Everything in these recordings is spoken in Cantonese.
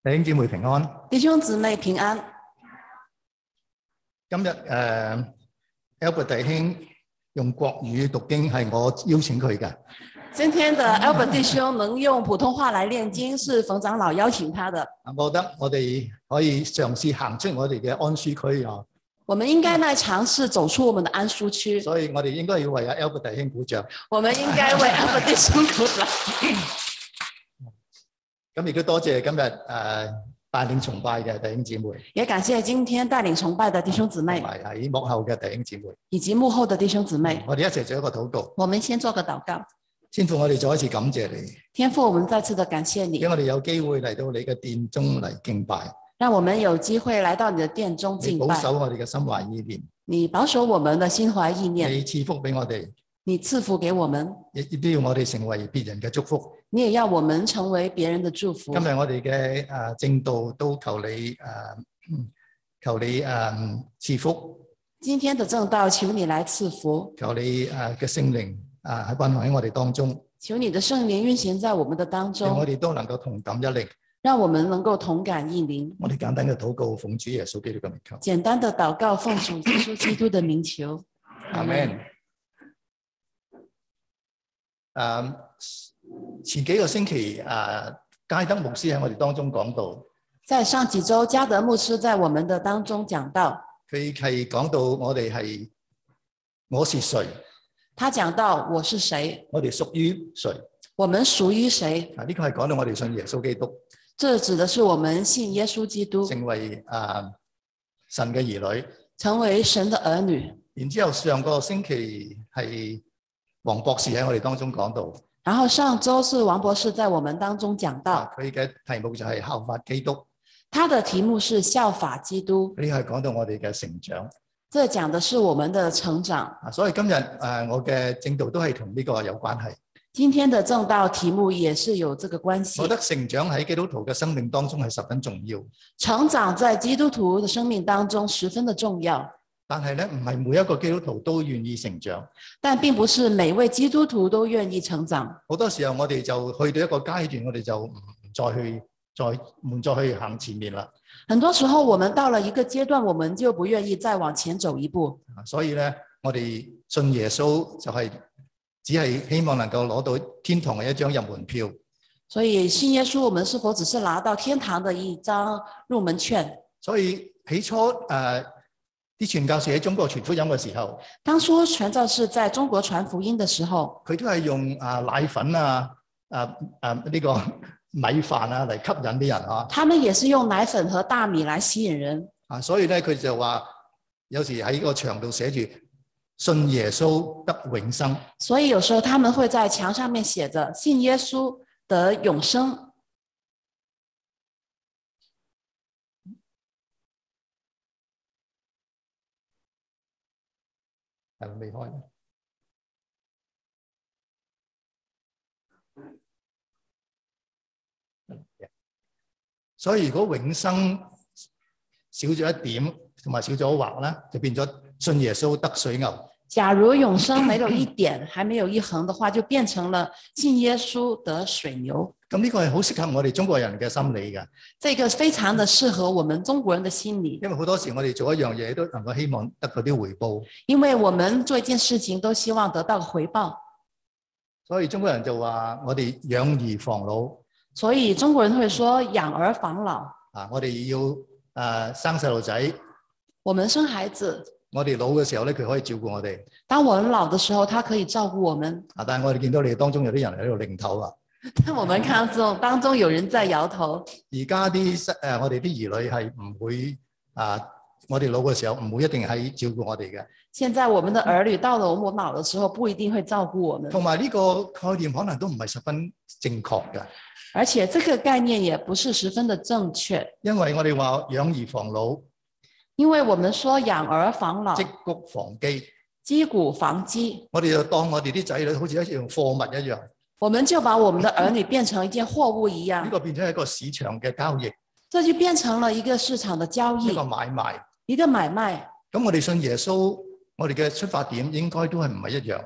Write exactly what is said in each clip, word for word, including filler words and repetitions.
弟兄姊妹平安。 弟兄姊妹平安。 今日誒 Albert 弟兄用國語讀經係我邀請佢嘅。 今天的 Albert 弟兄能用普通話來念經，是馮長老邀請他的。 我覺得我哋可以嘗試行出我哋嘅安舒區啊。 我們應該來嘗試走出我們的安舒區。 所以我哋應該要為阿 Albert 弟兄鼓掌。 我們應該為 Albert 弟兄鼓掌。 咁亦都多謝今日誒帶領崇拜嘅弟兄姊妹， 也感謝今天帶領崇拜的弟兄姊妹， 同埋喺幕後嘅弟兄姊妹， 以及幕後的弟兄姊妹。 我哋一齊做一個禱告。 我們先做個禱告。 天父，我哋再一次感謝你。 天父，我們再次的感謝你， 俾我哋有機會嚟到你嘅殿中嚟敬拜。 讓我們有機會來到你的殿中敬拜。 你保守我哋嘅心懷意念。 你保守我們的心懷意念。 你賜福俾我哋。 你賜福給我們， 亦都要我哋成為別人嘅祝福。 你也要我們成為別人的祝福。 今日我哋嘅誒正道都求你誒、呃，求你誒賜、呃、福。 今天的正道，求你來賜福。 求你誒嘅聖靈誒喺運行喺我哋當中。 求你的聖靈運行在我們的當中。 讓我哋都能夠同感一靈。 讓我們能夠同感一靈。 我哋簡單嘅禱告，奉主耶穌基督嘅名求。 簡單的禱告，奉主耶穌基督的名求。 阿門。誒、uh, 前幾個星期誒、uh, 嘉德牧師喺我哋當中講到， 在上幾週嘉德牧師在我們的當中講到， 佢係講到我哋係我是誰， 他講到我是誰， 我哋屬於誰， 我們屬於誰。 啊，呢個係講到我哋信耶穌基督， 這指的是我們信耶穌基督， 成為誒、uh, 神嘅兒女， 成為神的兒女。 然之後上個星期係黃博士喺我哋當中講到， 然後上周是王博士在我們當中講到， 佢嘅題目就係效法基督。 他的題目是效法基督。 呢個係講到我哋嘅成長。 這講的是我們的成長。 啊，所以今日誒我嘅正道都係同呢個有關係。 今天的正道題目也是有這個關係。 我覺得成長喺基督徒嘅生命當中係十分重要。 成長在基督徒的生命當中十分的重要。 但係咧，唔係每一個基督徒都願意成長。 但並不是每位基督徒都願意成長。 好多時候我哋就去到一個階段，我哋就唔再去再唔再去行前面啦。 很多時候我們到了一個階段，我們就不願意再往前走一步。 所以咧，我哋信耶穌就係只係希望能夠攞到天堂嘅一張入門票。 所以信耶穌，我們是否只是拿到天堂的一張入門券？ 所以起初誒。呃啲傳教士喺中國傳福音嘅時候， 當初傳教士在中國傳福音嘅時候， 佢都係用啊奶粉啊、啊啊呢個米飯啊嚟吸引啲人啊。 他們也是用奶粉和大米來吸引人。 啊，所以咧佢就話，有時喺個牆度寫住信耶穌得永生。 所以有時候他們會在牆上面寫着信耶穌得永生。 係咪未開呢？所以如果永生少咗一點，同埋少咗一橫咧，就變咗信耶穌得水牛。 假如永生沒有一點，還沒有一橫的話，就變成了信耶穌得水牛。 咁呢個係好適合我哋中國人嘅心理嘅。 這個非常的適合我們中國人的心理。 因為好多時我哋做一樣嘢都能夠希望得到啲回報。 因為我們做一件事情都希望得到回報。 所以中國人就話我哋養兒防老。 所以中國人會說養兒防老。 啊，我哋要誒、呃、生細路仔。 我們生孩子。 我哋老嘅時候咧，佢可以照顧我哋。 當我們老的時候，他可以照顧我們。 啊，但係我哋見到你哋當中有啲人喺度擰頭啊。 但我們看中當中有人在搖頭。 而家啲誒，我哋啲兒女係唔會啊，我哋老嘅時候唔會一定係照顧我哋嘅。 現在我們的兒女到了我們老嘅時候，不一定會照顧我們。 同埋呢個概念可能都唔係十分正確嘅。 而且這個概念也不是十分的正確。因為我哋話養兒防老。因為我們說養兒防老。 積谷防饑。 積谷防饑。我哋就當我哋啲仔女好似一樣貨物一樣。我們就把我們的兒女變成一件貨物一樣。呢個變成一個市場嘅交易。 這就變成了一個市場的交易。 一個買賣。 一個買賣。 咁我哋信耶穌，我哋嘅出發點應該都係唔係一樣。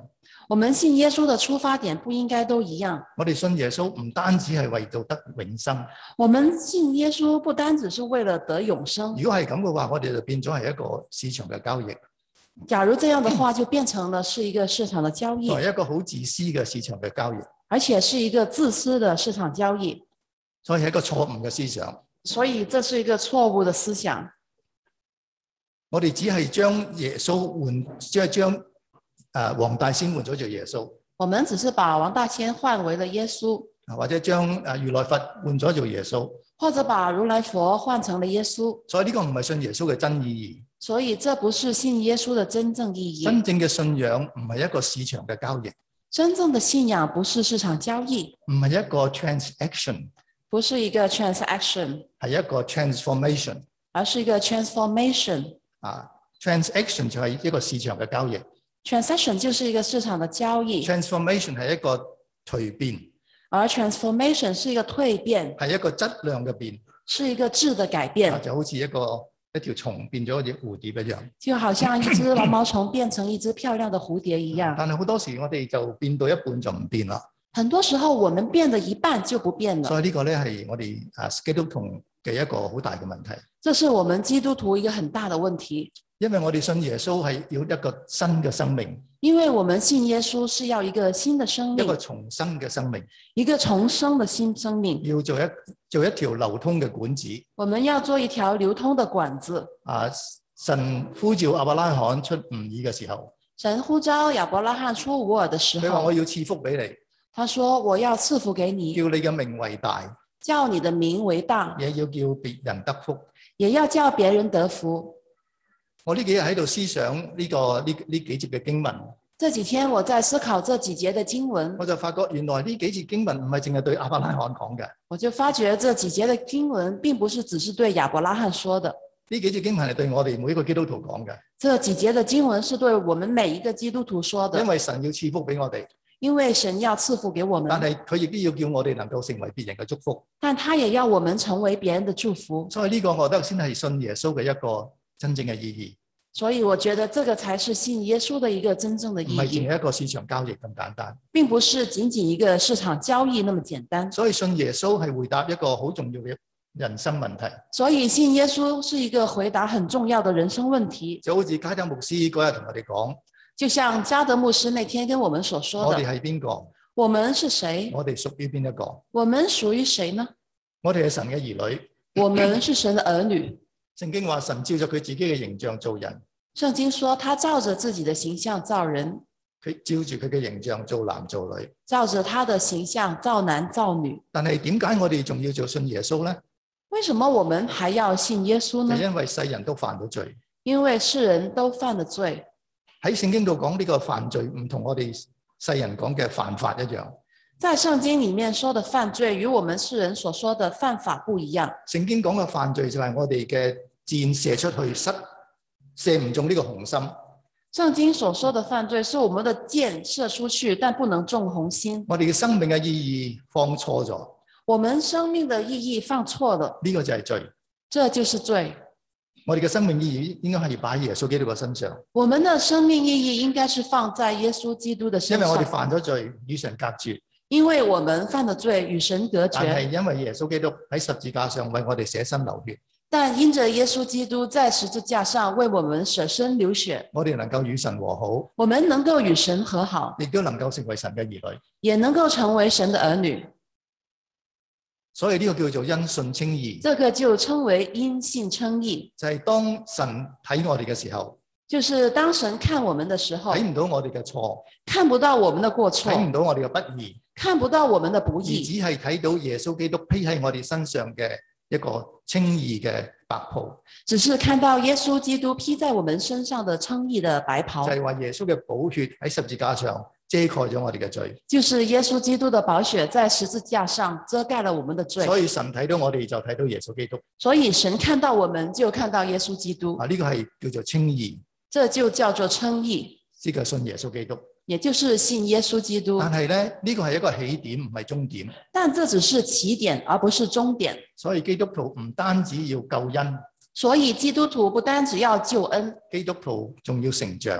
我們信耶穌的出發點不應該都一樣。 我哋信耶穌唔單止係為咗得永生。 我們信耶穌不單只是為了得永生。 如果係咁嘅話，我哋就變咗係一個市場嘅交易。 假如這樣的話，就變成了是一個市場的交易， 係一個好自私嘅市場嘅交易， 而且是一個自私的市場交易。 所以係一個錯誤嘅思想。 所以這是一個錯誤的思想。 我哋只係將耶穌換，即係將誒黃大仙換咗做耶穌。 我們只是把黃大仙換為了耶穌， 或者將誒如來佛換咗做耶穌， 或者把如來佛換成了耶穌。 所以呢個唔係信耶穌嘅真意義。 所以這不是信耶穌的真正意義。 真正嘅信仰唔係一個市場嘅交易。 真正的信仰不是市場交易， 唔係一個 transaction， 不是一個 transaction， 係一個 transformation， 而是一個 transformation。 啊 ，transaction 就係一個市場嘅交易 ，transaction 就是一個市場的交易 ，transformation 係一個蛻變， 而 transformation 是一個蛻變， 係一個質量嘅變， 是一個質的改變， 啊、就好似一個一條蟲變咗一隻蝴蝶一樣， 就好像一隻毛毛蟲變成一隻漂亮的蝴蝶一樣。 但係好多時我哋就變到一半就唔變啦。 很多時候我們變得一半就不變了。 所以呢個咧係我哋啊基督徒嘅一個好大嘅問題。 這是我們基督徒一個很大的問題。 因為我哋信耶穌係要一個新嘅生命。 因為我們信耶穌是要一個新的生命， 一個重生嘅生命， 一個重生的新生命。 要做一做一條流通嘅管子。 我們要做一條流通的管子。 啊，神呼召亞伯拉罕出吾珥嘅時候， 神呼召亞伯拉罕出吾珥的時候， 佢話我要賜福俾你。 他說我要賜福給你， 叫你嘅名為大， 叫你的名為大， 也要叫別人得福， 也要叫別人得福。 我呢幾日喺度思想呢、這個呢呢幾節嘅經文。 這幾天我在思考這幾節的經文， 我就發覺原來呢幾節經文唔係淨係對亞伯拉罕講嘅。 我就發覺這幾節的經文並不是只是對亞伯拉罕說的。 呢幾節經文係對我哋每一個基督徒講嘅。 這幾節的經文是對我們每一個基督徒說的。 因為神要賜福俾我哋。 因為神要賜福給我們。 但係佢亦都要叫我哋能夠成為別人嘅祝福。 但他也要我們成為別人的祝福。 所以呢個我覺得先係信耶穌嘅一個真正嘅意義。 所以我覺得這個才是信耶穌的一個真正的意義。 唔係淨係一個市場交易咁簡單。 並不是僅僅一個市場交易那麼簡單。 所以信耶穌係回答一個好重要嘅人生問題。 所以信耶穌是一個回答很重要的人生問題。 就好似加德牧師嗰日同我哋講， 就像加德牧師那天跟我們所說的， 我哋係邊個？ 我們是誰？ 我哋屬於邊一個？ 我們屬於誰呢？ 我哋係神嘅兒女。 我們是神的兒女。 聖經話神照着佢自己嘅形象造人。 聖經說他照着自己的形象造人。 佢照住佢嘅形象造男造女。 照着他的形象造男造女。 但係點解我哋仲要做信耶穌呢？ 為什麼我們還要信耶穌呢？ 就因為世人都犯咗罪。 因為世人都犯了罪。 喺聖經度講呢個犯罪唔同我哋世人講嘅犯法一樣。 在聖經裡面說的犯罪與我們世人所說的犯法不一樣。聖經講嘅犯罪就係我哋嘅箭射出去失射唔中呢個紅心。 聖經所說的犯罪是我們的箭射出去，但不能中紅心。 我哋嘅生命嘅意義放錯咗。 我們生命的意義放錯了。 呢個就係罪。 這就是罪。 我哋嘅生命意義應該係擺喺耶穌基督嘅身上。 我們的生命意義應該是放在耶穌基督的身上。 因為我哋犯咗罪，與神隔絕。 因為我們犯了罪，與神隔絕。 但係因為耶穌基督喺十字架上為我哋捨身流血。 但因着耶穌基督在十字架上為我們捨身流血， 我哋能夠與神和好。 我們能夠與神和好， 亦都能夠成為神嘅兒女， 也能夠成為神的兒女。 所以呢個叫做因信稱義。 這個就稱為因信稱義。 就係、是、當神睇我哋嘅時候， 就是當神看我們的時候， 睇唔到我哋嘅錯， 看不到我們的過錯， 睇唔到我哋嘅不義， 看不到我們的不義， 而只係睇到耶穌基督披喺我哋身上嘅一個稱義嘅白袍。 只是看到耶穌基督披在我們身上的稱義的白袍。 就係、是、話耶穌嘅寶血喺十字架上遮蓋咗我哋嘅罪。 就是耶穌基督的寶血在十字架上遮蓋了我們的罪。 所以神睇到我哋就睇到耶穌基督。 所以神看到我們就看到耶穌基督。 啊，呢、這個係叫做稱義。 這就叫做稱義。 呢個信耶穌基督。 也就是信耶穌基督。 但係咧，呢個係一個起點，唔係終點。 但這只是起點，而不是終點。 所以基督徒唔單止要救恩。 所以基督徒不單止要救恩， 基督徒仲要成長。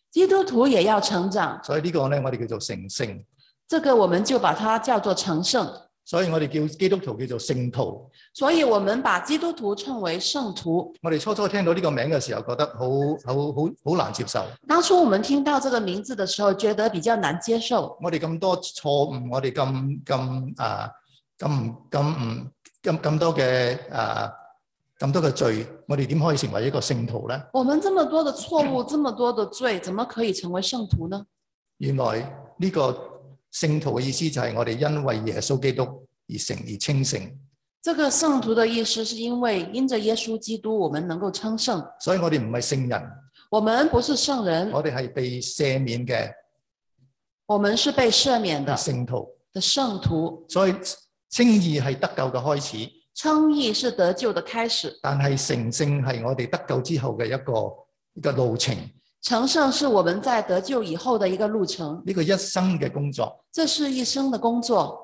基督徒也要成長。 所以呢個咧，我哋叫做成聖。 這個我們就把它叫做成聖。 所以我哋叫基督徒叫做聖徒。 所以我們把基督徒稱為聖徒。 我哋初初聽到呢個名嘅時候，覺得好好好好難接受。 當初我們聽到這個名字的時候，覺得比較難接受。 我哋咁多錯誤，我哋咁咁啊咁咁唔咁咁多嘅啊咁多嘅罪，我哋點可以成為一個聖徒咧？ 我們這麼多的錯誤，這麼多的罪，怎麼可以成為聖徒呢？ 原來呢個聖徒嘅意思就係我哋因為耶穌基督而成而稱聖。 這個聖徒的意思是因為因着耶穌基督，我們能夠稱聖。 所以我哋唔係聖人， 我們不是聖人， 我哋係被赦免嘅。 我們是被赦免的聖徒的聖徒。 所以稱義係得救嘅開始， 稱義是得救的開始。 但係成聖係我哋得救之後嘅一個一個路程。 成聖是我們在得救以後的一個路程。 呢個一生嘅工作， 這是一生的工作。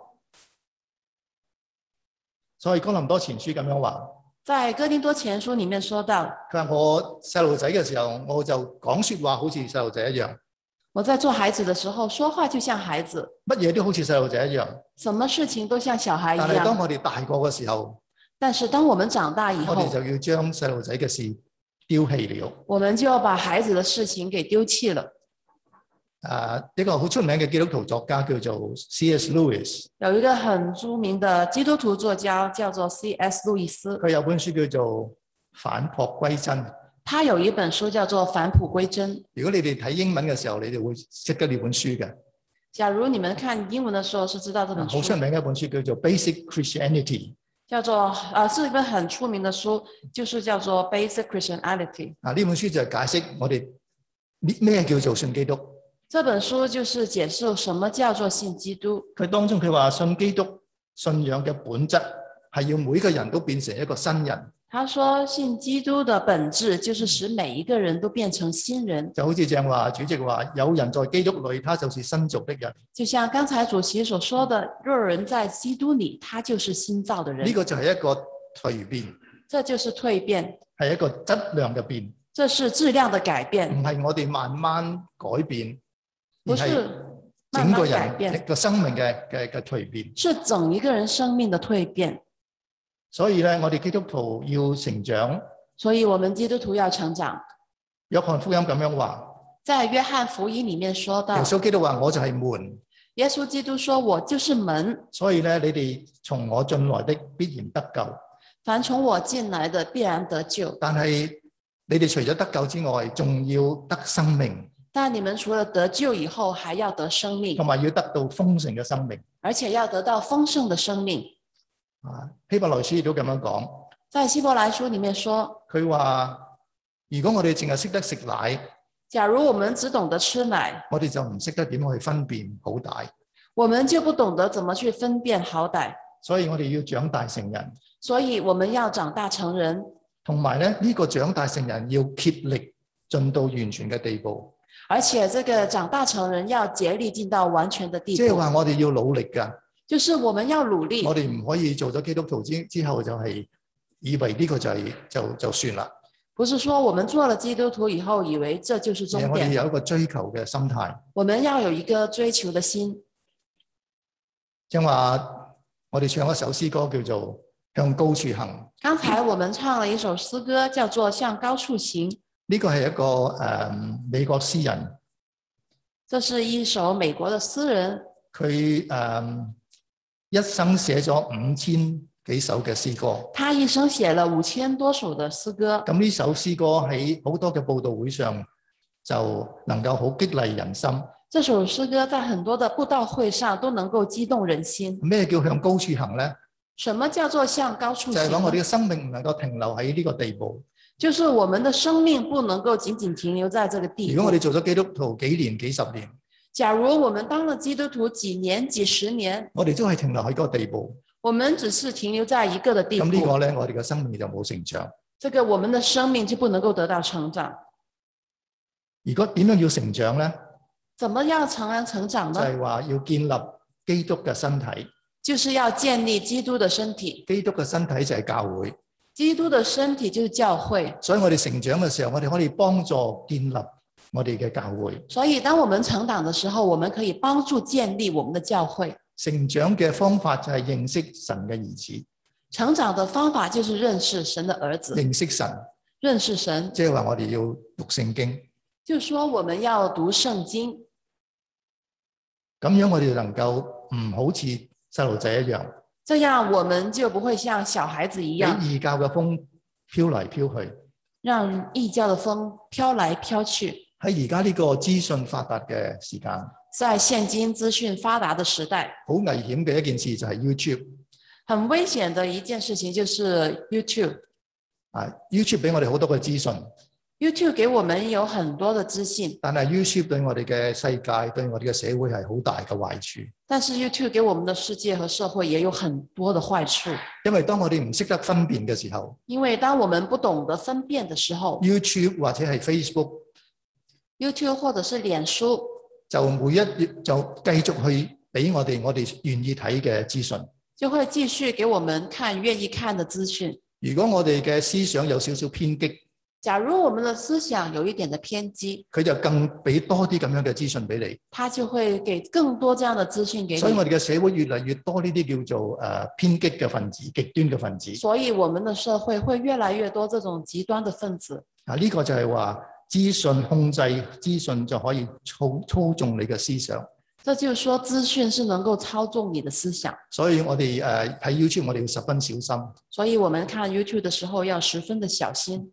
所以哥林多前書咁樣話， 在哥林多前書裡面說到， 佢話我細路仔嘅時候，我就講說話好似細路仔一樣。 我在做孩子的時候，說話就像孩子， 乜嘢都好似細路仔一樣， 什麼事情都像小孩一樣。 但係當我哋大個嘅時候， 但是當我們長大以後， 我哋就要將細路仔嘅事丟棄了。 我們就要把孩子的事情給丟棄了。 啊，一個好出名嘅基督徒作家叫做 C S Lewis， 有一個很著名的基督徒作家叫做 C S 路易斯， 佢有本書叫做《返璞歸真》。 他有一本書叫做《返璞歸真》。 如果你哋睇英文嘅時候，你哋會識得呢本書嘅。 假如你們看英文的時候是知道這本書。 好出名嘅一本書叫做《Basic Christianity》， 叫做啊，是一本很出名的書，就是叫做《Basic Christianity》。 啊，呢本書就係解釋我哋咩叫做信基督。 這本書就是解釋什麼叫做信基督。 佢當中佢話信基督信仰嘅本質係要每個人都變成一個新人。 他說信基督的本質就是使每一個人都變成新人。 就好似正話主席話，有人在基督裏，他就是新造的人。 就像剛才主席所說的，若人在基督裏，他就是新造的人。 呢個就係一個蛻變， 這就是蛻變， 係一個質量嘅變。 這是質量的改變， 唔係我哋慢慢改變， 不是整個人個生命嘅嘅嘅蛻變， 是整一個人生命的蛻變。 所以咧，我哋基督徒要成長。 所以我們基督徒要成長。 約翰福音咁樣話， 在約翰福音裡面說到， 耶穌基督話：我就係門。 耶穌基督說：我就是門。 所以咧，你哋從我進來的必然得救。 凡從我進來的必然得救。 但係你哋除咗得救之外，仲要得生命。 但你們除了得救以後，還要得生命， 同埋要得到豐盛嘅生命， 而且要得到豐盛的生命。 啊，希伯來書亦都咁樣講。 在希伯來書裡面說， 佢話如果我哋淨係識得食奶， 假如我們只懂得吃奶， 我哋就唔識得點去分辨好歹， 我們就不懂得怎麼去分辨好歹。 所以我哋要長大成人。 所以我們要長大成人。 同埋咧，呢個長大成人要竭力進到完全嘅地步。 而且這個長大成人要竭力進到完全的地步。 即係話我哋要努力㗎。 就是我們要努力。 我哋唔可以做咗基督徒之之後就係以為呢個就係就就算啦。 不是說我們做了基督徒以後以為這就是終點。 我哋有一個追求嘅心態。 我們要有一個追求的心。 正話我哋唱一首詩歌叫做《向高處行》。 剛才我們唱了一首詩歌叫做《向高處行》。 呢個係一個誒、呃、美國詩人。 這是一首美國的詩人。佢誒。 呃一生寫咗五千幾首嘅詩歌， 他一生寫了五千多首嘅詩歌。 咁呢首詩歌喺好多嘅佈道會上就能夠好激勵人心。 這首詩歌在很多的佈道會上都能夠激動人心。 咩叫向高處行呢？ 什麼叫做向高處行？ 就係講我哋嘅生命唔能夠停留喺呢個地步。 就是我們的生命不能夠僅僅停留在這個地步。 如果我哋做咗基督徒幾年幾十年， 假如我們當了基督徒幾年幾十年， 我哋都係停留喺嗰個地步。 我們只是停留在一個的地步。 咁呢個咧，我哋嘅生命就冇成長。 這個我們的生命就不能夠得到成長。 如果點樣要成長咧？ 怎麼樣才能成長呢？ 就係話要建立基督嘅身體。 就是要建立基督的身體。 基督嘅身體就係教會。基督的身體就是教會。 所以我哋成長嘅時候，我哋可以幫助建立我哋嘅教會。 所以當我們成長的時候，我們可以幫助建立我們的教會。 成長嘅方法就係認識神嘅兒子。 成長的方法就是認識神的兒子。 認識神。 認識神。 即係話我哋要讀聖經。 就是說我們要讀聖經。 咁樣我哋能夠唔好似細路仔一樣。 這樣我們就不會像小孩子一樣。 俾異教嘅風飄嚟飄去。 讓異教的風飄來飄去。 喺而家呢個資訊發達嘅時間。 在現今資訊發達的時代。好危險嘅一件事就係 YouTube。 很危險的一件事情就是 YouTube。 啊 ，YouTube 俾我哋好多嘅資訊。 YouTube 給我們有很多的資訊。 但係 YouTube 對我哋嘅世界，對我哋嘅社會係好大嘅壞處。 但是 YouTube 給我們的世界和社會也有很多的壞處。 因為當我哋唔識得分辨嘅時候。 因為當我們不懂得分辨的時候。 YouTube 或者係 Facebook。YouTube 或者是臉書。 就每一頁就繼續去俾我哋我哋願意睇嘅資訊。 就會繼續給我們看願意看的資訊。 如果我哋嘅思想有少少偏激， 假如我們的思想有一點的偏激， 佢就更俾多啲咁樣嘅資訊俾你。 他就會給更多這樣的資訊給你。 所以我哋嘅社會越嚟越多呢啲叫做誒、呃、偏激嘅分子、極端嘅分子。 所以我們的社會會越來越多這種極端的分子。 啊，呢、這個就係話資訊控制資訊就可以操操縱你嘅思想。 這就是說，資訊是能夠操縱你的思想。 所以我哋誒睇 YouTube，我哋要十分小心。 所以我們看 YouTube 的時候要十分的小心。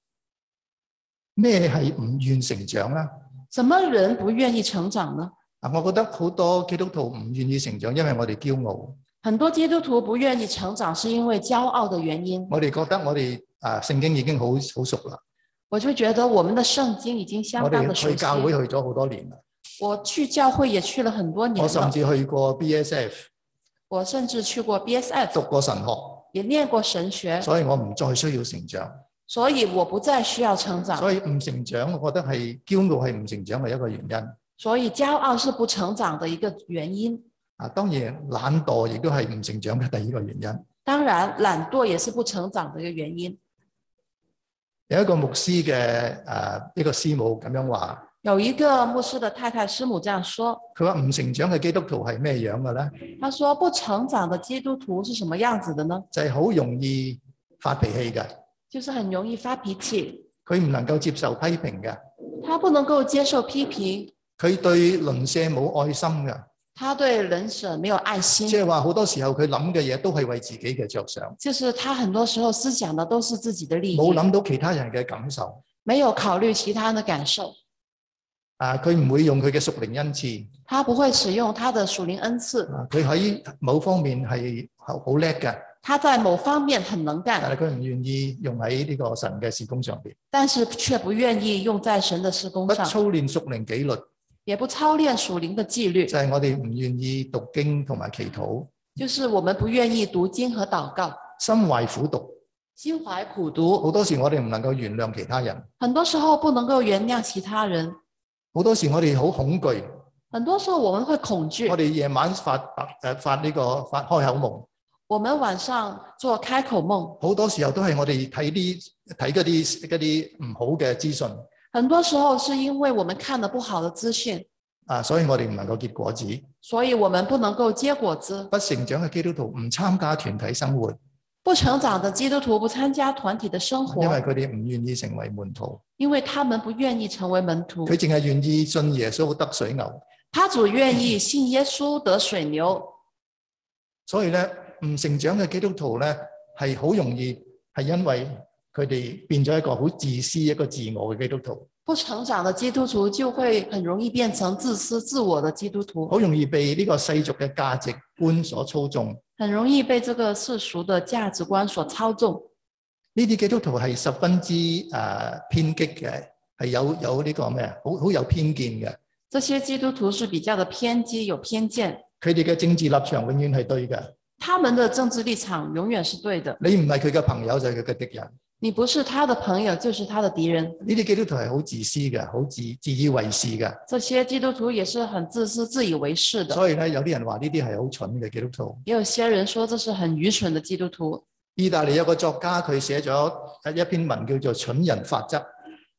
咩係唔願成長呢？ 什麼人不願意成長呢？ 啊，我覺得好多基督徒唔願意成長，因為我哋驕傲。 很多基督徒不願意成長，是因為驕傲的原因。 我哋覺得我哋啊聖經已經好好熟啦。 我就覺得我們的聖經已經相當的熟悉。 我哋去教會去咗好多年啦。 我去教會也去了很多年了。 我甚至去過 B S F。 我甚至去過 B S F。 讀過神學。 也念過神學。 所以我唔再需要成長。 所以我不再需要成長。 所以唔成長，我覺得係驕傲係唔成長嘅一個原因。 所以驕傲是不成長的一個原因。 啊，當然懶惰亦都係唔成長嘅第二個原因。 當然懶惰也是不成長的一個原因。 有一個牧師嘅誒一個師母咁樣話。 有一個牧師的太太師母這樣說。 佢話唔成長嘅基督徒係咩樣嘅咧？ 他說不成長的基督徒是什麼樣子的呢？ 就係好容易發脾氣嘅。 就是很容易發脾氣。 佢唔能夠接受批評嘅。 他不能夠接受批評。 佢對鄰舍冇愛心嘅。 他對鄰舍沒有愛心。 即係話好多時候佢諗嘅嘢都係為自己嘅着想。 就是他很多時候思想的都是自己的利益。 冇諗到其他人嘅感受。 沒有考慮其他人的感受。 啊，佢唔會用佢嘅屬靈恩賜。 他不會使用他的屬靈恩賜。 佢喺某方面係好叻嘅。 他在某方面很能幹， 但係佢唔願意用喺呢個神嘅事工上邊。 但是卻不願意用在神的事工上。 不操練屬靈紀律， 也不操練屬靈的紀律。 就係我哋唔願意讀經同埋祈禱。 就是我們不願意讀經和禱告。 心懷苦毒。 心懷苦毒。 好多時我哋唔能夠原諒其他人。 很多時候不能夠原諒其他人。 好多時我哋好恐懼。 很多時候我們會恐懼。 我哋夜晚發誒發呢個發開口夢。 我們晚上做開口夢， 好多時候都係我哋睇啲睇嗰啲嗰啲唔好嘅資訊。 很多時候是因為我們看了不好的資訊， 啊，所以我哋唔能夠結果子。 所以我們不能夠結果子。 不成長嘅基督徒唔參加團體生活。 不成長的基督徒不參加團體的生活， 因為佢哋唔願意成為門徒。 因為他們不願意成為門徒。 佢淨係願意信耶穌得水牛。 他只願意信耶穌得水牛。 所以咧。唔成長嘅基督徒咧，係好容易係因為佢哋變咗一個好自私、一個自我嘅基督徒。 不成長嘅基督徒就會很容易變成自私自我嘅基督徒。 好容易被呢個世俗嘅價值觀所操縱。 很容易被這個世俗嘅價值觀所操縱。 呢啲基督徒係十分之誒、呃、偏激嘅，係有有呢個咩啊？好好有偏見嘅。 這些基督徒是比較的偏激，有偏見。 佢哋嘅政治立場永遠係對嘅。 他們的政治立場永遠是對的。 你唔係佢嘅朋友就係佢嘅敵人。 你不是他的朋友就是他的敵人。 呢啲基督徒係好自私嘅，好自自以為是嘅。 這些基督徒也是很自私、自以為是的。 所以咧，有啲人話呢啲係好蠢嘅基督徒。 也有些人說這是很愚蠢的基督徒。 意大利有個作家佢寫咗一篇文叫做《蠢人法則》。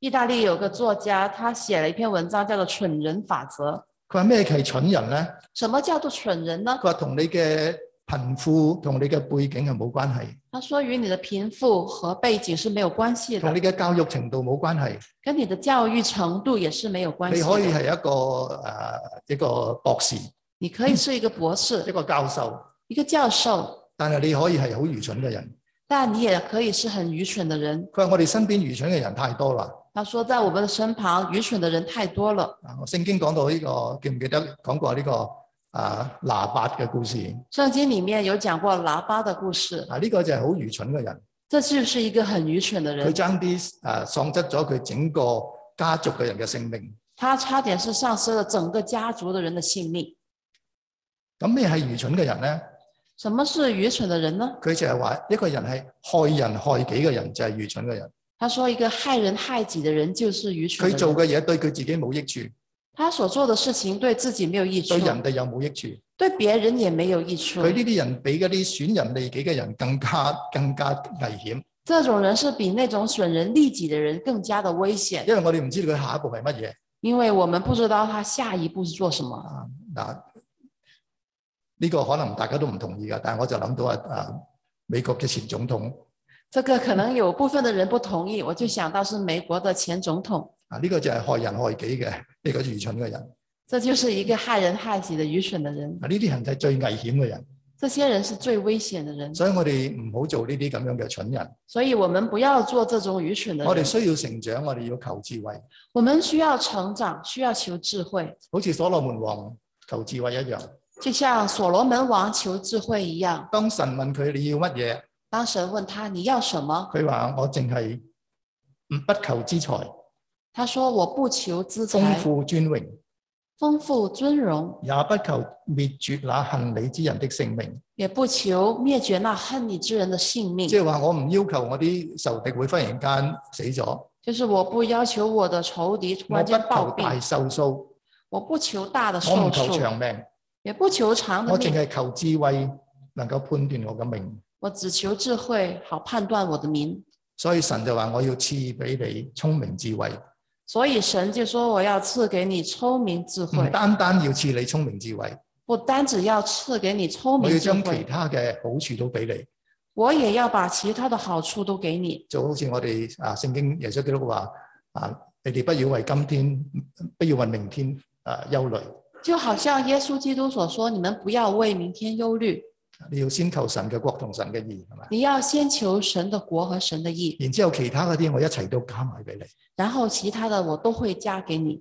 意大利有個作家，他寫了一篇文章，叫做《蠢人法則》。 佢話咩係蠢人咧？ 什麼叫做蠢人呢？ 佢話同你嘅貧富同你嘅背景係冇關係。 他說與你的貧富和背景是沒有關係的。 同你嘅教育程度冇關係。 跟你的教育程度也是沒有關係的。 你可以係一個誒、呃、一個博士。 你可以是一個博士。 一個教授。 一個教授。 但係你可以係好愚蠢嘅人。 但你也可以是很愚蠢的人。 佢話我哋身邊愚蠢嘅人太多啦。 他說在我們的身旁愚蠢的人太多了。 啊，聖經講到呢、這個，記唔記得講過呢、這個啊拿八嘅故事？ 聖經裡面有講過拿八的故事。 啊，呢、這個就係好愚蠢嘅人。 這就是一個很愚蠢的人。 佢爭啲啊喪失咗佢整個家族嘅人嘅性命。 他差點是喪失了整個家族的人的性命。 咁咩係愚蠢嘅人呢？ 什麼是愚蠢的人呢？ 佢就係話一個人係害人害己嘅人就係愚蠢嘅人。 他說一個害人害己的人就是愚蠢的人。 佢做嘅嘢對佢自己冇益處。 他所做的事情對自己沒有益處。 對人哋又冇益處。 對別人也沒有益處。 佢呢啲人比嗰啲損人利己嘅人更加更加危險。 這種人是比那種損人利己的人更加的危險。 因為我哋唔知道佢下一步係乜嘢。 因為我們不知道他下一步是做什麼。 啊嗱。呢、這個可能大家都唔同意㗎，但係我就諗到啊啊美國嘅前總統。 這個可能有部分的人不同意，我就想到是美國的前總統。 啊，呢、這個就係害人害己嘅呢個愚蠢嘅人。 這就是一個害人害己的愚蠢的人。 啊，呢啲人就係最危險嘅人。 這些人是最危險的人。 所以我哋唔好做呢啲咁樣嘅蠢人。 所以我們不要做這種愚蠢的人。 我哋需要成長，我哋要求智慧。 我們需要成長，需要求智慧。 好似所羅門王求智慧一樣。 就像所羅門王求智慧一樣。 當神問佢你要乜嘢？ 當神問他你要什麼？ 佢話我淨係不求資財。 他說我不求資財。 豐富尊榮。 豐富尊榮。 也不求滅絕那恨你之人的性命。 也不求滅絕那恨你之人的性命。 即係話我唔要求我啲仇敵會忽然間死咗。 就是我不要求我的仇敵突然間暴斃。 我不求大壽數。 我不求大的壽數。 我唔求長命。 也不求長的命。 我淨係求智慧，能夠判斷我嘅命。 我只求智慧，好判斷我的名。 所以神就話我要賜俾你聰明智慧。 所以神就說我要賜給你聰明智慧。 唔單單要賜你聰明智慧， 不單只要賜給你聰明智慧， 我要將其他嘅好處都俾你。 我也要把其他的好處都給你。 就好似我哋啊聖經耶穌基督話啊，你哋不要為今天，不要為明天啊憂慮。 就好像耶穌基督所說，你們不要為明天憂慮。 你要先求神嘅國同神嘅義，係咪？ 你要先求神的國和神的義。 然之後其他嗰啲我一齊都加埋俾你。 然後其他的我都會加給你。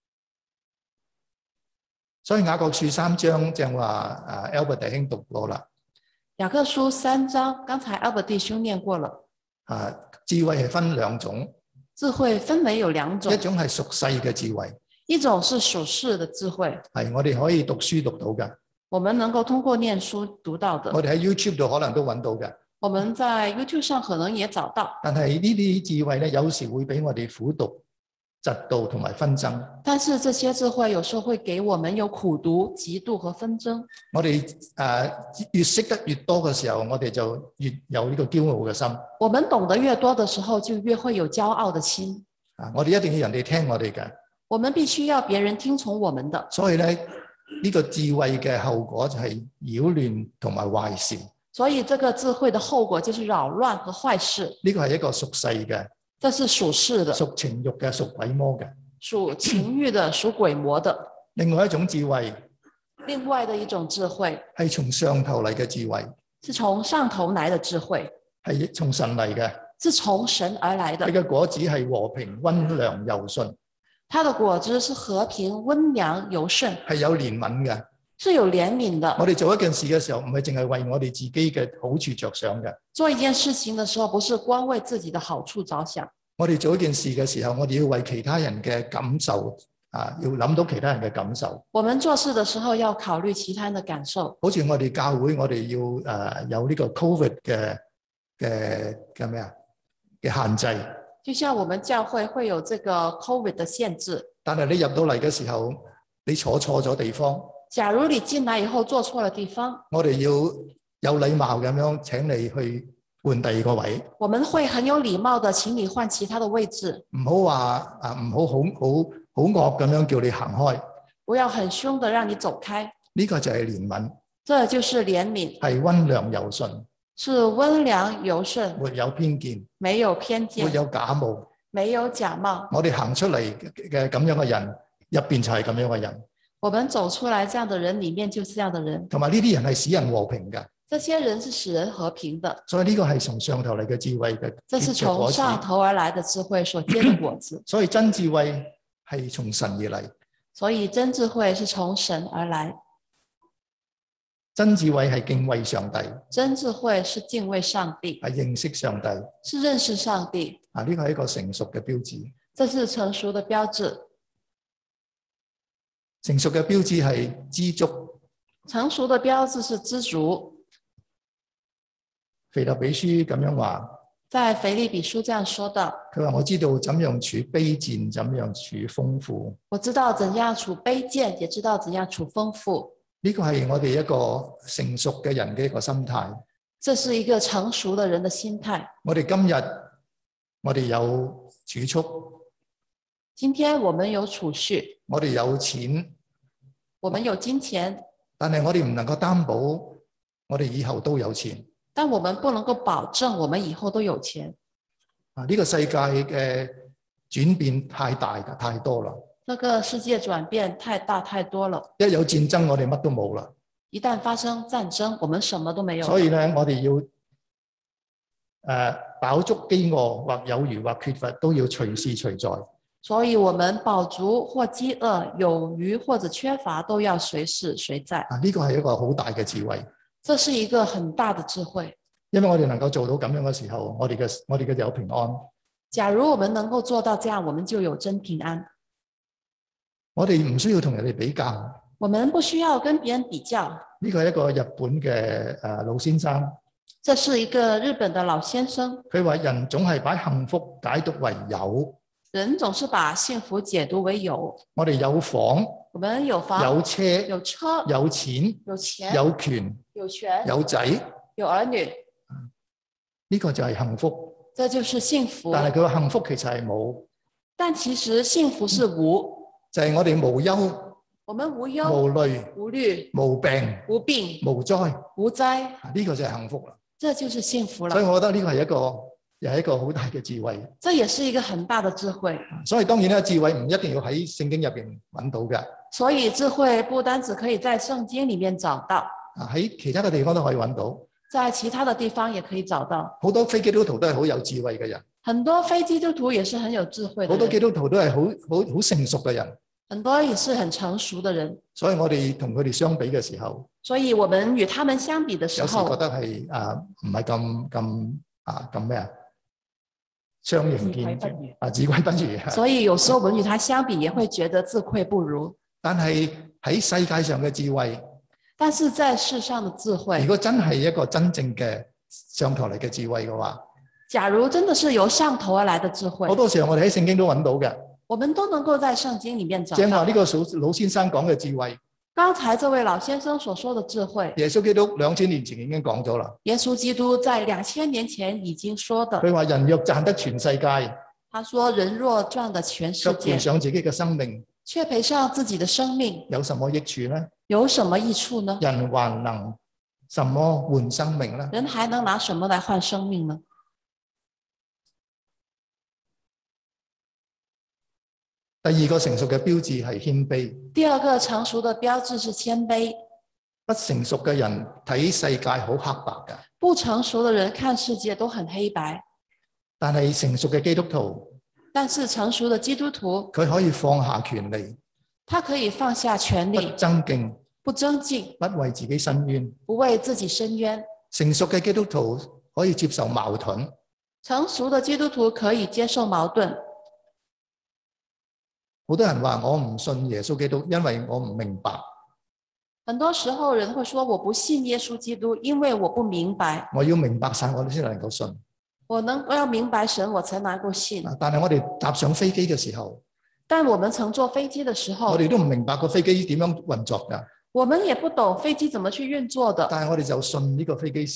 所以雅各書三章正話啊 Albert 弟兄讀過啦。 雅各書三章，剛才 Albert 弟兄念過了。 啊，智慧係分兩種。 智慧分為有兩種。 一種係屬世嘅智慧。 一種是屬世的智慧， 係我哋可以讀書讀到嘅， 我們能夠通過念書讀到的。 我哋喺 YouTube 度可能都揾到嘅， 我們在 YouTube 上可能也找到。 但係呢啲智慧咧，有時會俾我哋苦毒、嫉妒同埋紛爭。 但是這些智慧有時候會給我們有苦毒、嫉妒和紛爭。 我哋誒、呃、越識得越多嘅時候，我哋就越有呢個驕傲嘅心。 我們懂得越多的時候，就越會有驕傲的心。 啊，我哋一定要人哋聽我哋嘅。 我們必須要別人聽從我們的， 所以咧呢個智慧嘅後果就係擾亂同埋壞事。 所以這個智慧的後果就是擾亂和壞事。 呢個係一個屬世嘅， 這是屬世的， 屬情慾嘅，屬鬼魔嘅， 屬情慾的，屬鬼魔的。 另外一種智慧， 另外的一種智慧係從上頭嚟嘅智慧， 是從上頭來的智慧， 係從神嚟嘅， 是從神而來的。 佢嘅果子係和平、溫良、柔順。 它的果子是和平、溫良、柔順， 係有憐憫嘅， 是有憐憫的。 我哋做一件事嘅時候，唔係淨係為我哋自己嘅好處着想嘅。 做一件事情的時候，不是光為自己的好處着想。 我哋做一件事嘅時候，我哋要為其他人嘅感受啊，要諗到其他人嘅感受。 我們做事的時候要考慮其他人的感受。 好似我哋教會，我哋要誒、呃、有呢個 Covid 嘅嘅嘅咩啊嘅限制。 就像我們教會會有這個 COVID 的限制， 但係你入到嚟嘅時候，你坐錯咗地方。 假如你進來以後坐錯了地方， 我哋要有禮貌咁樣請你去換第二個位。 我們會很有禮貌的請你換其他的位置。 唔好話啊，唔好好好好惡咁樣叫你行開。 不要很兇的讓你走開。 呢個就係憐憫。 這就是憐憫。 係溫良柔順。 是溫良柔順。 沒有偏見。 沒有偏見。 沒有假冒。 沒有假冒。 我哋行出嚟嘅咁樣嘅人，入邊就係咁樣嘅人。 我們走出來這樣的人，裏面就是這樣的人。 同埋呢啲人係使人和平嘅。 這些人是使人和平的。 所以呢個係從上頭嚟嘅智慧嘅。 這是從上頭而來的智慧所結的果子。 所以真智慧係從神而嚟。 所以真智慧是從神而來。 真智慧係敬畏上帝。 真智慧是敬畏上帝。 係認識上帝。 是認識上帝。 啊，呢個係一個成熟嘅標誌。 這是成熟的標誌。 成熟嘅標誌係知足。 成熟的標誌是知足。 腓立比書咁樣話。 在腓立比書這樣說道。 佢話我知道怎樣處卑賤，怎樣處豐富。 我知道怎樣處卑賤，也知道怎樣處豐富。 呢個係我哋一個成熟嘅人嘅一個心態。 這是一個成熟的人的心態。 我哋今日我哋有儲蓄。 今天我們有儲蓄。 我哋有錢。 我們有金錢。 但係我哋唔能夠擔保我哋以後都有錢。 但我們不能夠保證我們以後都有錢。 啊，呢個世界嘅轉變太大嘅，太多啦。 這個世界轉變太大太多了。 一有戰爭，我哋乜都冇啦。 一旦發生戰爭，我們什麼都沒有。 所以咧，我哋要誒、呃、飽足飢餓或有餘或缺乏，都要隨時隨在。 所以，我們飽足或飢餓、有餘或者缺乏，都要隨時隨在。 啊，呢個係一個好大嘅智慧。 這是一個很大的智慧。 因為我哋能夠做到咁樣嘅時候，我哋嘅我哋嘅有平安。 假如我們能夠做到這樣，我們就有真平安。 我哋唔需要同人哋比較。 我們不需要跟別人比較。 呢個係一個日本嘅誒老先生。 這是一個日本的老先生。 佢話人總係把幸福解讀為有。 人總是把幸福解讀為有。 我哋有房。 我們有房。 有車。 有車。 有錢。 有錢。 有權。 有權。 有仔。 有兒女。 呢個就係幸福。 這就是幸福。 但係佢話幸福其實係冇。 但其實幸福是無。 就係我哋無憂。 我們無憂。 無慮。 無慮。 無病。 無病。 無災。 無災。 呢個就係幸福啦。 這就是幸福了。 所以我覺得呢個係一個又係一個好大嘅智慧。 這也是一個很大的智慧。 所以當然咧，智慧唔一定要喺聖經入邊揾到嘅。 所以智慧不單只可以在聖經裡面找到。 啊，喺其他嘅地方都可以揾到。 在其他的地方也可以找到。 好多非基督徒都係好有智慧嘅人。 很多非基督徒也是很有智慧的人。 好多基督徒都係好好好成熟嘅人。 很多也是很成熟的人。 所以我哋同佢哋相比嘅時候， 所以我們與他們相比的時候， 有時覺得係啊唔係咁咁啊咁咩啊，相形見絀啊，自愧不如。 所以有時候我們與他相比，也會覺得自愧不如。 但係喺世界上嘅智慧， 但是在世上的智慧， 如果真係一個真正嘅上頭嚟嘅智慧嘅話， 假如真的是由上頭而來的智慧， 好多時候我哋喺聖經都揾到嘅。 我們都能夠在聖經裡面找到。 正話呢個老先生講嘅智慧， 剛才這位老先生所說的智慧， 耶穌基督兩千年前已經講咗啦。 耶穌基督在兩千年前已經說的。 佢話人若賺得全世界， 他說人若賺得全世界， 賠上自己嘅生命， 卻賠上自己的生命， 有什麼益處呢？ 有什麼益處呢？ 人還能什麼換生命呢？ 人還能拿什麼來換生命呢？ 第二個成熟嘅標誌係謙卑。 第二個成熟的標誌是謙卑。 不成熟嘅人睇世界好黑白㗎。 不成熟的人看世界都很黑白。 但係成熟嘅基督徒， 但是成熟的基督徒， 佢可以放下權利。 他可以放下權利。 不爭競。 不爭競。 不為自己申冤。 不為自己申冤。 成熟嘅基督徒可以接受矛盾。 成熟的基督徒可以接受矛盾。 好多人話我唔信耶穌基督，因為我唔明白。 很多時候人會說我不信耶穌基督，因為我不明白。 我要明白晒，我先能夠信。 我能我要明白神，我才能夠信。 但係我哋搭上飛機嘅時候， 但我們乘坐飛機的時候， 我哋都唔明白個飛機點樣運作㗎。 我們也不懂飛機怎麼去運作的。 但係我哋就信呢個飛機師。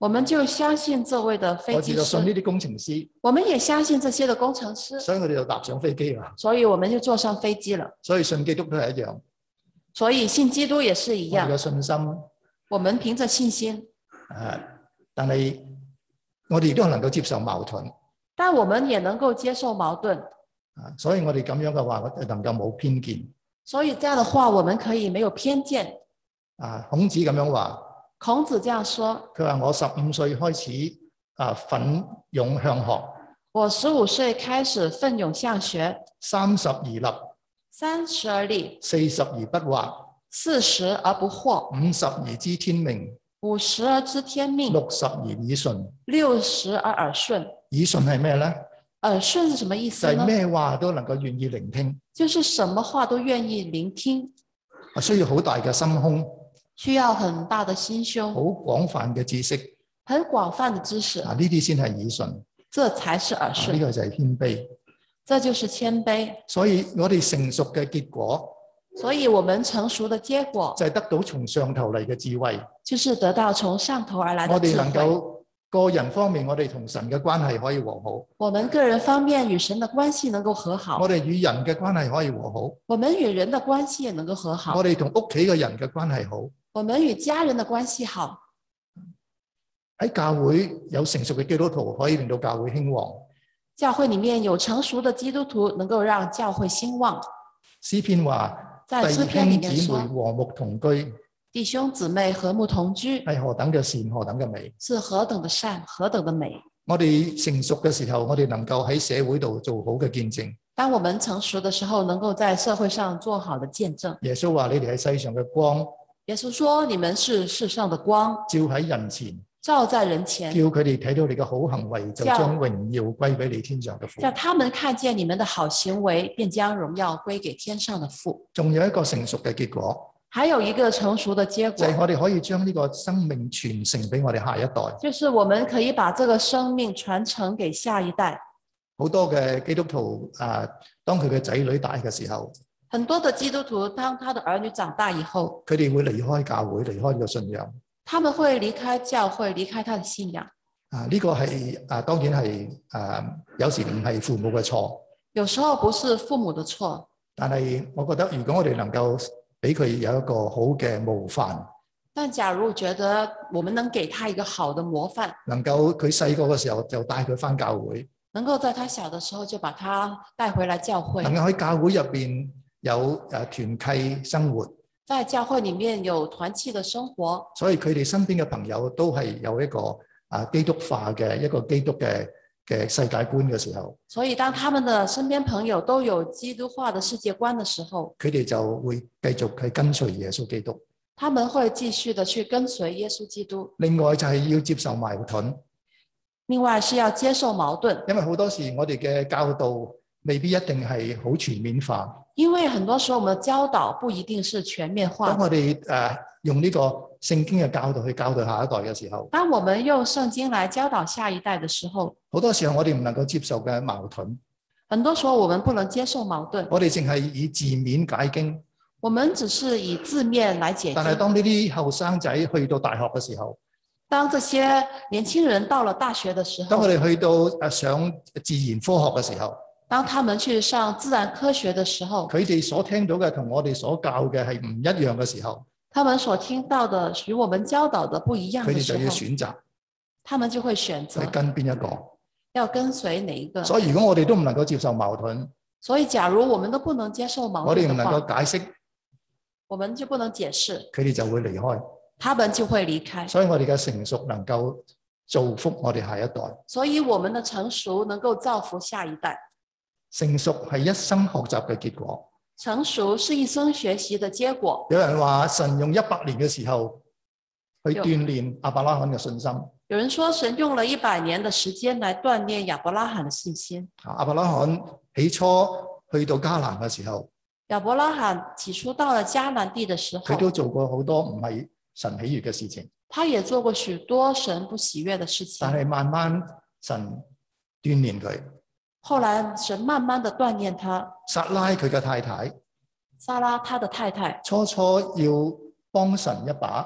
我們就相信這位的飛我機哋就信呢師， 啲工程師， 我們也相信這些的工程師， 所以我哋就搭上飛機啦。 所以我們就坐上飛機了。 所以信基督都係一樣， 所以信基督也是一我哋嘅樣， 信心誒、 我們憑着信心， 呃但係我哋亦都能夠接受矛盾。 但我們也能夠接受矛盾。 啊，所以我哋咁樣嘅話，我哋能夠冇偏見。 所以這樣的話，我們可以沒有偏見。 啊，孔子咁樣話， 孔子這樣說， 佢話我十五歲開始啊奮勇向學， 我十五歲開始奮勇向學， 三十而立， 三十而立， 四十而不惑， 四十而不惑， 五十而知天命， 五十而知天命， 六十而耳順。 六十而耳順。 耳順係咩咧？ 耳順是什麼意思呢？ 就係咩話都能夠願意聆聽， 就是什麼話都願意聆聽， 需要好大嘅心胸， 需要很大的心胸， 好廣泛嘅知識。 很廣泛的知識。 啊，呢啲先係耳順， 這才是耳呢、 順。 啊，這個就係謙卑。 這就是謙卑。 所以我哋成熟嘅結果， 所以我們成熟的結果就係得到從上頭嚟嘅智慧。 就是得到從上頭而來我哋的智慧。 能夠個人方面，我哋同神嘅關係可以和好。 我們個人方面與神的關係能夠和好。 我哋與人嘅關係可以和好。 我們與人的關係也能夠和好。 我哋同屋企嘅人嘅關係好。 我們與家人的關係好。 喺教會有成熟嘅基督徒，可以令到教會興旺。 教會裡面有成熟的基督徒，能夠讓教會興旺。 詩篇話： 在詩篇裡面弟兄姊妹說， 和睦同居， 弟兄姊妹和睦同居， 係何等嘅善，何等嘅美。 是何等的善，何等的美。 我哋成熟嘅時候，我哋能夠喺社會度做好嘅見證。 當我們成熟的時候，能夠在社會上做好的見證。 耶穌話：你哋喺世上嘅光， 耶穌說：你們是世上的光， 照喺人前， 照在人前， 叫佢哋睇到你嘅好行為，就將榮耀歸俾你天上嘅父。 叫他們看見你們的好行為，便將榮耀歸給天上的父。 仲有一個成熟嘅結果， 還有一個成熟的結果， 就係我哋可以將呢個生命傳承俾我哋下一代。 就是我們可以把這個生命傳承給下一代。 好多嘅基督徒啊，當佢嘅仔女大嘅時候， 很多的基督徒當他的兒女長大以後， 佢哋會離開教會，離開呢個信仰。 他們會離開教會，離開他的信仰。 啊，呢、這個係啊，當然係啊，有時唔係父母嘅錯， 有時候不是父母的錯， 但係我覺得如果我哋能夠俾佢有一個好嘅模範， 但假如覺得我們能給他一個好的模範， 能夠佢細個嘅時候就帶佢返教會， 能夠在他小的時候就把他帶回來教會， 能夠喺教會入邊有誒團契生活， 在教會裡面有團契的生活， 所以佢哋身邊嘅朋友都係有一個啊基督化嘅一個基督嘅嘅世界觀嘅時候， 所以當他們的身邊朋友都有基督化的世界觀的時候， 佢哋就會繼續去跟隨耶穌基督。 他們會繼續的去跟隨耶穌基督。 另外就係要接受矛盾， 另外是要接受矛盾， 因為好多時我哋嘅教導未必一定係好全面化。 因為很多時候我們的教導不一定是全面化。 當我哋誒、呃、用呢個聖經嘅教導去教導下一代嘅時候， 當我們用聖經來教導下一代的時候， 好多時候我哋唔能夠接受嘅矛盾， 很多時候我們不能接受矛盾。 我哋淨係以字面解經， 我們只是以字面來解經。 但係當呢啲後生仔去到大學嘅時候， 當這些年輕人到了大學的時候， 當我哋去到誒上自然科學嘅時候， 當他們去上自然科學的時候， 佢哋所聽到嘅同我哋所教嘅係唔一樣嘅時候， 他們所聽到的與我們教導的不一樣佢哋就的時候， 要選擇他們就會選擇去跟邊一個。 要跟隨哪一個。 所以如果我哋都唔能夠接受矛盾， 所以假如我們都不能接受矛我哋唔盾的話， 能夠解釋， 我們就不能解釋， 佢哋就會離開。 他們就會離開。 所以我哋嘅成熟能夠造福我哋下一代。 所以我們的成熟能夠造福下一代。 成熟係一生學習嘅結果。 成熟是一生學習的結果。 有人話神用一百年嘅時候去鍛煉亞伯拉罕嘅信心。 有人說神用了一百年的時間來鍛煉亞伯拉罕的信心。 亞伯拉罕起初去到迦南嘅時候， 亞伯拉罕起初到了迦南地的時候， 佢都做過好多唔係神喜悅嘅事情。 他也做過許多神不喜悅的事情。 但係慢慢神鍛煉佢。 後來神慢慢的鍛煉他。 撒拉佢嘅太太， 撒拉他的太太， 初初要幫神一把，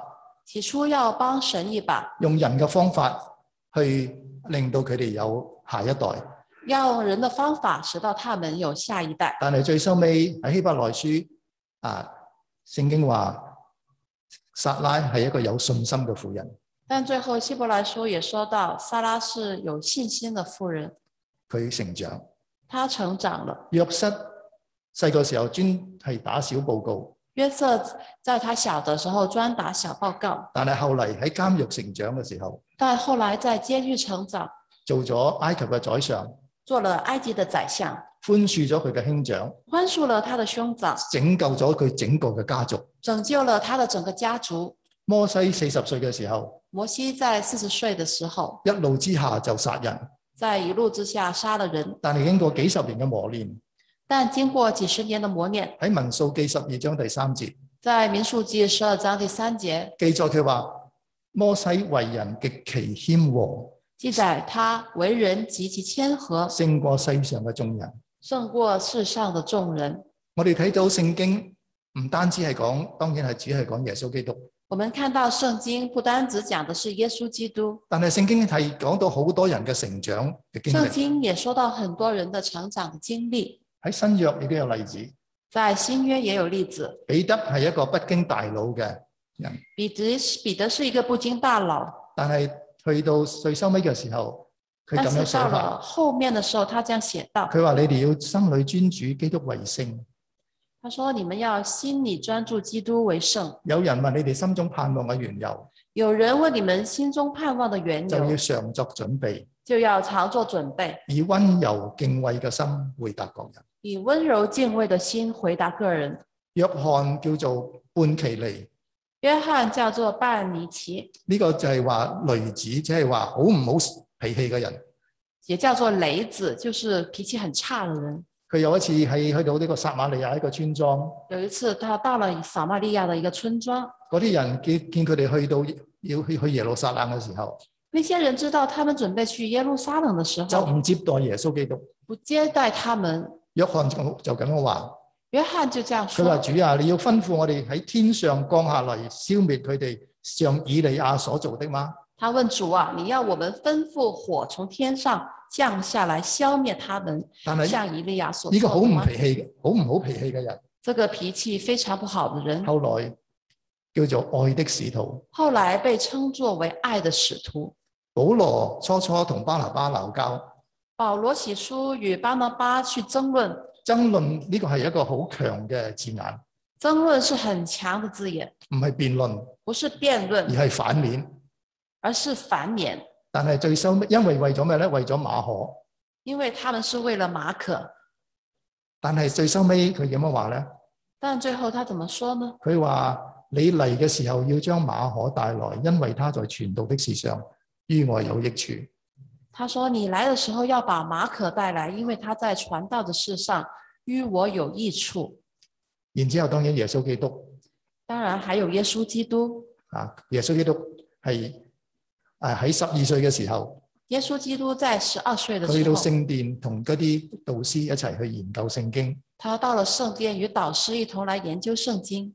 起初要幫神一把， 用人嘅方法去令到佢哋有下一代。 要用人的方法使到他們有下一代。 但係最收尾喺希伯來書啊，聖經話撒拉係一個有信心嘅婦人。 但最後希伯來書也說到，撒拉是有信心的婦人， 佢成長， 她成長了。 約瑟細個時候專係打小報告。 約瑟在他小的時候專打小報告， 但係後嚟喺監獄成長嘅時候， 但後來在監獄成長， 做咗埃及嘅宰相， 做了埃及的宰相， 寬恕咗佢嘅兄長， 寬恕了他的兄長， 拯救咗佢整個嘅家族， 拯救了他的整個家族。 摩西四十歲嘅時候， 摩西在四十歲的時候， 一怒之下就殺人， 在一怒之下殺了人。 但係經過幾十年嘅磨練， 但經過幾十年的磨練， 喺民數記十二章第三節， 在民數記十二章第三節記載佢話摩西為人極其謙和， 記載他為人極其謙和， 勝過世上嘅眾人， 勝過世上的眾人。 我哋睇到聖經唔單止係講，當然係只係講耶穌基督。 我們看到聖經不單只講的是耶穌基督， 但係聖經係講到好多人嘅成長嘅經歷。 聖經也說到很多人的成長的經歷。 喺新約亦都有例子， 在新約也有例子。 彼得係一個不經大腦嘅人， 彼得彼得是一個不經大腦， 但係去到最收尾嘅時候，佢咁樣寫到了法。 後面的時候，他這樣寫道： 佢話你哋要心裏專注基督為聖。 他說你們要心裏專注基督為聖。 有人問你哋心中盼望嘅緣由， 有人問你們心中盼望的緣由， 就要常作準備， 就要常作準備， 以溫柔敬畏嘅心回答各人。 以溫柔敬畏的心回答個人。 約翰叫做半其尼， 約翰叫做半尼奇， 呢、這個就係話雷子，即係話好唔好脾氣嘅人， 也叫做雷子，就是脾氣很差的人。 佢有一次係去到呢個撒瑪利亞一個村莊， 有一次他到了撒瑪利亞的一個村莊， 嗰啲人見見佢哋去到要去去耶路撒冷嘅時候， 那些人知道他們準備去耶路撒冷的時候， 就唔接待耶穌基督， 不接待他們。 約翰就就咁樣話， 約翰就這樣說， 佢話主啊，你要吩咐我哋喺天上降下嚟消滅佢哋，像以利亞所做的嗎？ 他問主啊，你要我們吩咐火從天上降下來消滅他們， 但係像以利亞所做的嗎？ 呢個好唔脾氣、好唔好脾氣嘅人， 這個脾氣非常不好的人， 後來叫做愛的使徒， 後來被稱作為愛的使徒。 保羅初初同巴拿巴鬧交， 保羅起初與巴拿巴去爭論， 爭論呢個係一個好強嘅字眼， 爭論是很強的字眼， 唔係辯論， 不是辯論， 而係反面， 而是反面。 但係最收尾，因為為咗咩咧？為咗馬可， 因為他們是為了馬可。 但係最收尾佢點樣話咧？ 但最後他怎麼說呢？ 佢話你嚟嘅時候要將馬可帶來，因為他在傳道的事上於我有益處。 他說你來的時候要把馬可帶來，因為他在傳道的事上於我有益處。 然之後當然耶穌基督， 當然還有耶穌基督。 啊，耶穌基督係誒喺十二歲嘅時候， 耶穌基督在十二歲的時候去到聖殿同嗰啲導師一齊去研究聖經。 他到了聖殿與導師一同來研究聖經。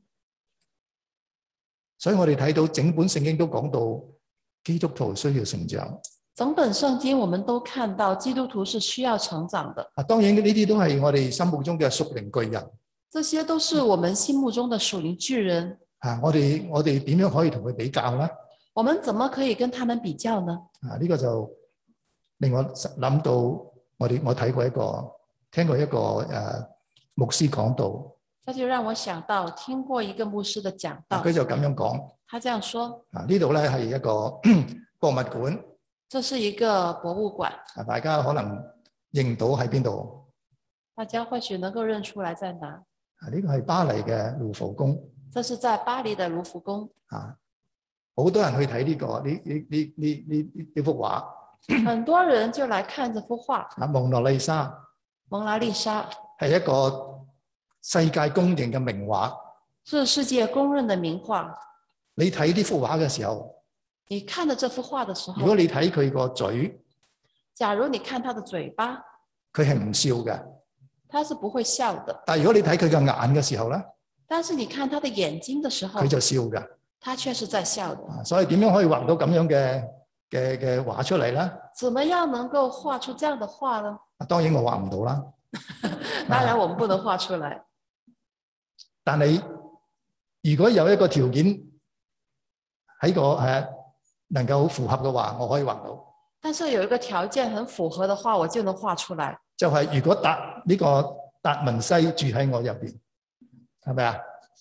所以我哋睇到整本聖經都講到基督徒需要成長。 整本聖經我們都看到基督徒是需要成長的。 啊，當然呢啲都係我哋心目中嘅屬靈巨人。 這些都是我們心目中的屬靈巨人。 啊，我哋我哋點樣可以同佢比較呢？ 我們怎麼可以跟他們比較呢？ 啊，呢個就令我諗到我哋我睇過一個聽過一個誒牧師講道。 這就讓我想到聽過一個牧師的講道。 佢就咁樣講。 他這樣說。 啊，呢度咧係一個博物館。 這是一個博物館。 啊，大家可能認到喺邊度？ 大家或許能夠認出來在哪？ 啊，呢個係巴黎嘅盧浮宮。 這是在巴黎的盧浮宮。 啊，好多人去睇呢、這個呢呢呢呢呢呢幅畫。 很多人就來看這幅畫。 啊，蒙娜麗莎。 蒙娜麗莎係一個世界公認嘅名畫。 是世界公認的名畫。 你睇呢幅畫嘅時候， 你看到這幅畫的時候， 如果你睇佢個嘴， 假如你看他的嘴巴， 佢係唔笑嘅， 他是不會笑的。 但係如果你睇佢嘅眼嘅時候咧， 但是你看他的眼睛的時候， 佢就笑嘅。 他卻是在笑的。 所以點樣可以畫到咁樣嘅嘅嘅畫出嚟咧？ 怎麼樣能夠畫出這樣的畫呢？ 當然我畫唔到啦。 當然我們不能畫出來。 但係如果有一個條件喺個誒能夠符合嘅話，我可以畫到。 但是有一個條件很符合的話，我就能畫出來。 就係、是、如果達呢、這個達文西住喺我入邊，係咪啊？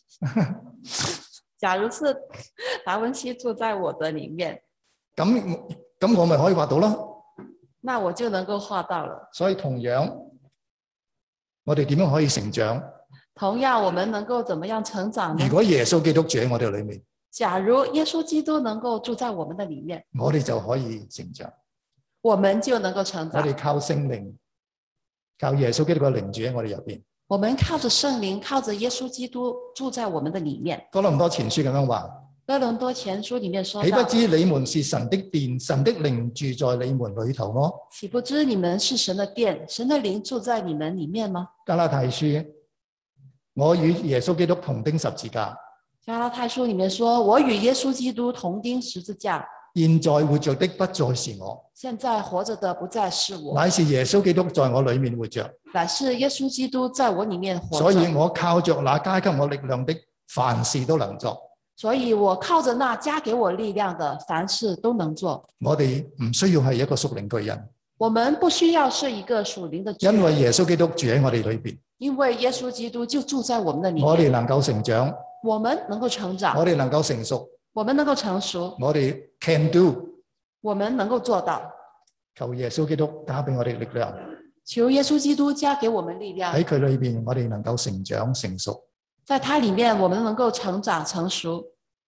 假如是達文西住在我的裡面， 咁咁我咪可以畫到咯。 那我就能夠畫到了。 所以同樣，我哋點樣可以成長？ 同樣，我們能夠怎麼樣成長呢？ 如果耶穌基督住喺我哋裡面， 假如耶穌基督能夠住在我們的裡面， 我哋就可以成長。 我們就能夠成長。 我哋靠聖靈，靠耶穌基督嘅靈住喺我哋入邊。 我們靠着聖靈，靠着耶穌基督住在我們的裡面。 哥林多前書咁樣話。 哥林多前書裡面說到： 豈不知你們是神的殿，神的靈住在你們裡頭麼？ 豈不知你們是神的殿，神的靈住在你們裡面嗎？ 加拉太書，我與耶穌基督同釘十字架。 加拉太書裡面說：我與耶穌基督同釘十字架。 現在活着的不再是我， 現在活着的不再是我， 乃是耶穌基督在我裡面活着。 乃是耶穌基督在我裡面活着。 所以我靠着那加給我力量的，凡事都能做。 所以我靠着那加給我力量的，凡事都能做。 我哋唔需要係一個屬靈巨人， 我們不需要是一個屬靈的巨人， 因為耶穌基督住喺我哋裏邊。 因為耶穌基督就住在我們的裡面。 我哋能夠成長， 我們能夠成長， 我哋能夠成熟， 我們能夠成熟， 我哋 can do， 我們能夠做到。 求耶穌基督加俾我哋力量， 求耶穌基督加給我們力量。 喺佢裏邊，我哋能夠成長成熟。 在他裡面，我們能夠成長成熟。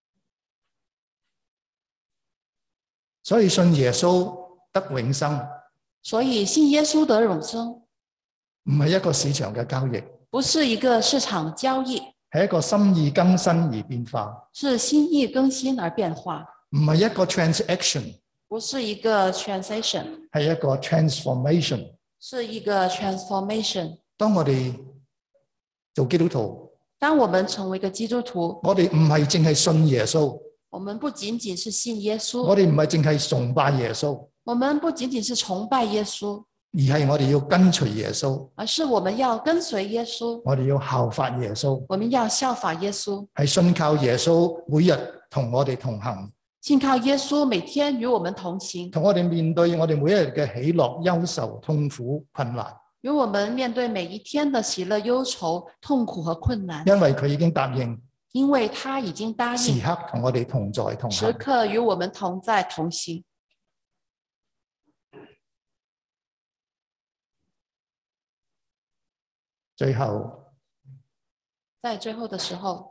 所以信耶穌得永生， 所以信耶穌得永生， 唔係一個市場嘅交易， 不是一個市場交易， 係一個心意更新而變化， 是心意更新而變化， 唔係一個 transaction， 不是一個 transaction， 係一個 transformation， 是一個 transformation。 當我哋做基督徒， 當我們成為一個基督徒， 我哋唔係淨係信耶穌， 我們不僅僅是信耶穌， 我哋唔係淨係崇拜耶穌， 我們不僅僅是崇拜耶穌， 而係我哋要跟隨耶穌， 而是我們要跟隨耶穌， 我哋要效法耶穌， 我們要效法耶穌， 係信靠耶穌，每日同我哋同行， 信靠耶穌，每天與我們同行， 同我哋面對我哋每一日嘅喜樂、憂愁、痛苦、困難， 與我們面對每一天的喜樂、憂愁、痛苦和困難， 因為佢已經答應。 因為他已經答應時刻同我哋同在同行， 時刻與我們同在同行。 最後， 在最後的時候，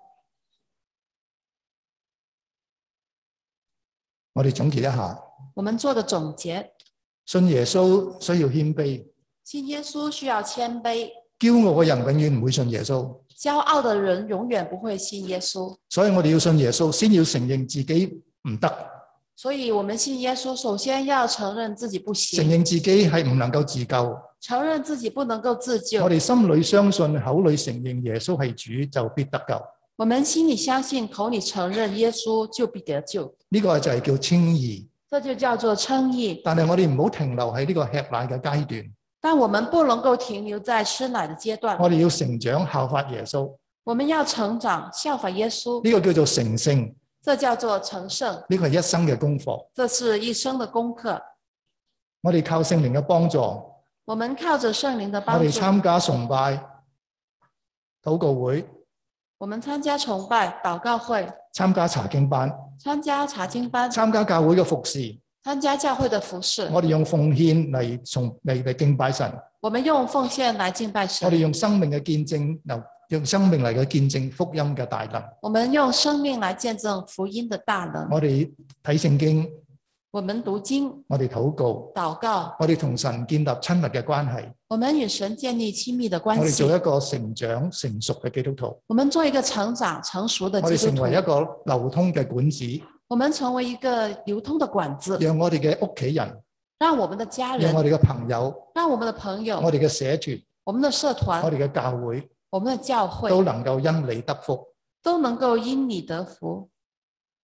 我哋總結一下， 我們做個總結： 信耶穌需要謙卑， 信耶穌需要謙卑。 驕傲嘅人永遠唔會信耶穌， 驕傲的人永遠不會信耶穌。 所以我哋要信耶穌，先要承認自己唔得。 所以我們信耶穌，首先要承認自己不行， 承認自己係唔能夠自救， 承認自己不能夠自救。 我哋心裏相信，口裏承認耶穌係主，就必得救。 我們心裏相信，口裏承認耶穌就必得救。 呢個就係叫稱義， 這就叫做稱義。 但係我哋唔好停留喺呢個吃奶嘅階段。 但我們不能夠停留在吃奶的階段。 我哋要成長效法耶穌。 我們要成長效法耶穌。 呢個叫做成聖。 這叫做成聖。 呢個係一生嘅功課。 這是一生的功課。 我哋靠聖靈嘅幫助。 我們靠着聖靈的幫助。 我哋參加崇拜、禱告會。 我們參加崇拜、禱告會。 參加查經班。 參加查經班。 參加教會嘅服侍。 參加教會的服事， 我哋用奉獻嚟從嚟嚟敬拜神。 我們用奉獻來敬拜神。 我哋用生命嘅見證，用生命嚟嘅見證福音嘅大能。 我們用生命來見證福音的大能。 我哋睇聖經， 我們讀經， 我哋禱告， 禱告， 我哋同神建立親密嘅關係。 我們與神建立親密的關係。 我哋做一個成長成熟嘅基督徒。 我們做一個成長成熟的基督徒。 我哋成為一個流通嘅管子。 我們成為一個流通的管子， 讓我哋嘅屋企人， 讓我們的家人， 讓我哋嘅朋友， 讓我們的朋友， 我哋嘅社團， 我們的社團， 我哋嘅教會， 我們的教會都能夠因你得福， 都能夠因你得福。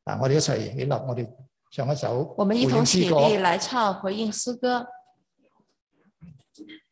嗱，我哋一齊起立，我哋唱一首我們一同起回應詩歌立來唱回應詩歌。